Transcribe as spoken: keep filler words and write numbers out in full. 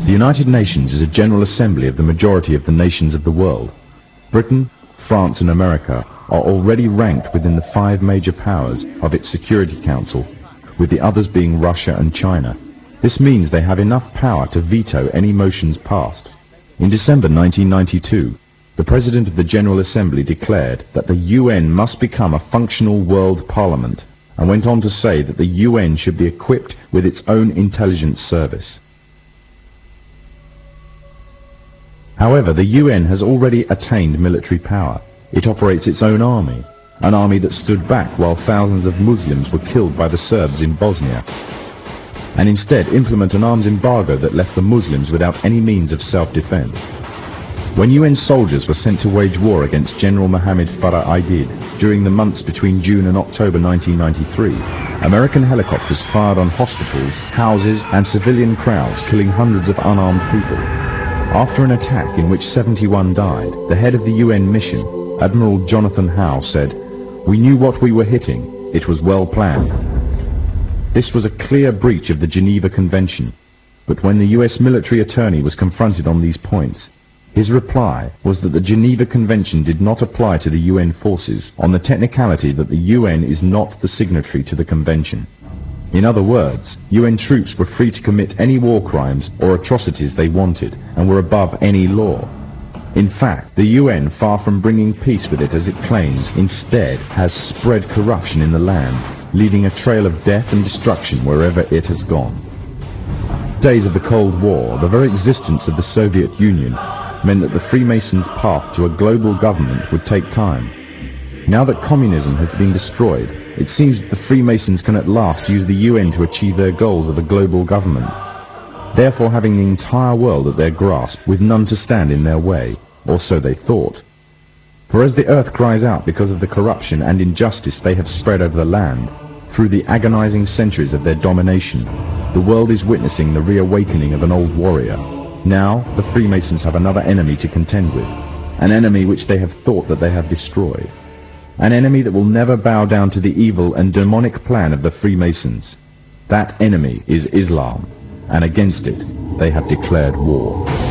The United Nations is a general assembly of the majority of the nations of the world. Britain, France and America are already ranked within the five major powers of its Security Council, with the others being Russia and China. This means they have enough power to veto any motions passed. In December nineteen ninety-two, the President of the General Assembly declared that the U N must become a functional world parliament, and went on to say that the U N should be equipped with its own intelligence service. However, the U N has already attained military power. It operates its own army, an army that stood back while thousands of Muslims were killed by the Serbs in Bosnia, and instead implement an arms embargo that left the Muslims without any means of self-defense. When U N soldiers were sent to wage war against General Mohammed Farah Aidid during the months between June and October nineteen ninety-three, American helicopters fired on hospitals, houses and civilian crowds, killing hundreds of unarmed people. After an attack in which seventy-one died, the head of the U N mission, Admiral Jonathan Howe, said, "We knew what we were hitting. It was well planned." This was a clear breach of the Geneva Convention, but when the U S military attorney was confronted on these points, his reply was that the Geneva Convention did not apply to the U N forces on the technicality that the U N is not the signatory to the convention. In other words, U N troops were free to commit any war crimes or atrocities they wanted and were above any law. In fact, the U N, far from bringing peace with it as it claims, instead has spread corruption in the land, leaving a trail of death and destruction wherever it has gone. Days of the Cold War, the very existence of the Soviet Union meant that the Freemasons' path to a global government would take time. Now that communism has been destroyed, it seems that the Freemasons can at last use the U N to achieve their goals of a global government, therefore having the entire world at their grasp with none to stand in their way, or so they thought. For as the earth cries out because of the corruption and injustice they have spread over the land, through the agonizing centuries of their domination, the world is witnessing the reawakening of an old warrior. Now the Freemasons have another enemy to contend with, an enemy which they have thought that they have destroyed, an enemy that will never bow down to the evil and demonic plan of the Freemasons. That enemy is Islam, and against it they have declared war.